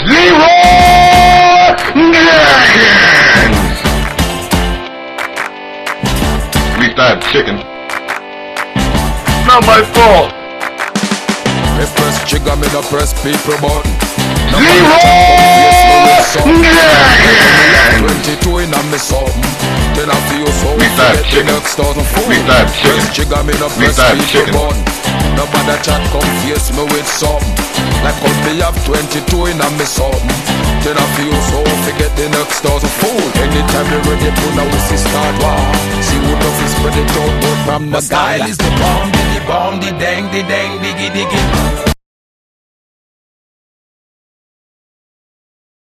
Leroy Jenkins. At least I have chicken. Not my fault. Me press trigger, me no press people button. Leroy Jenkins. 22 in a me something. Then I feel so at least I have chicken. next thousand food. At least I have chicken. Press trigger, me no At least press I have people chicken. button. Nobody chat come face me with something. Like how me have 22 in a me something. Then I feel so forget the next thousand food. Anytime you ready to now we see start war. See who does is spread it out from the My style is the bomb, the dang, the diggy diggy.